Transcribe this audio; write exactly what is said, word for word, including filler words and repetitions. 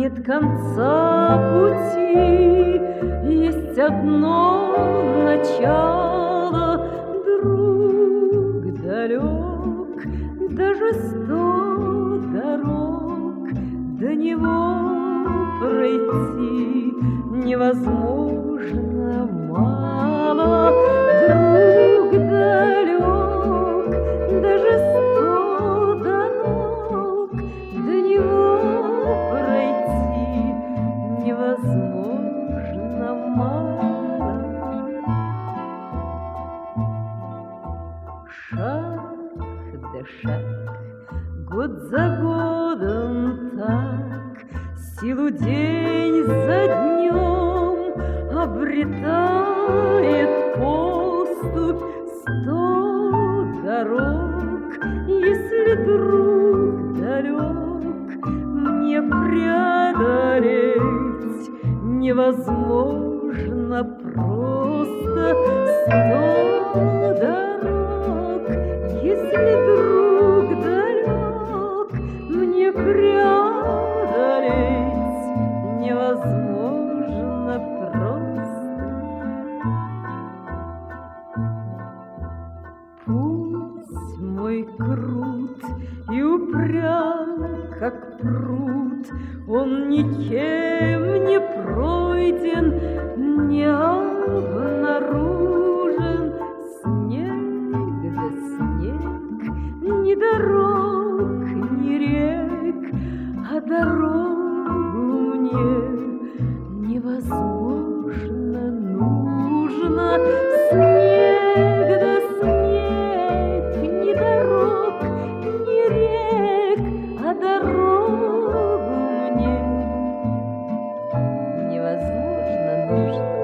нет конца пути, есть одно начало. Друг далек, даже сто дорог, до него пройти невозможно мало. Друг далек, даже сто дорог, до него пройти невозможно мало. Шаг да шаг, год за годом так, силу день за днем обретает поступь сто дорог. Если друг далек, мне преодолеть невозможно просто сто дорог. Если друг далек, мне преодолеть невозможно просто. Путь мой крут и упрям, как пруд, он никем не пройден, не обнаружен. Снег да снег, ни дорог, ни рек, а дорогу мне невозможно нужно. Снег да снег, ни дорог, ни рек, а дорогу мне невозможно нужно.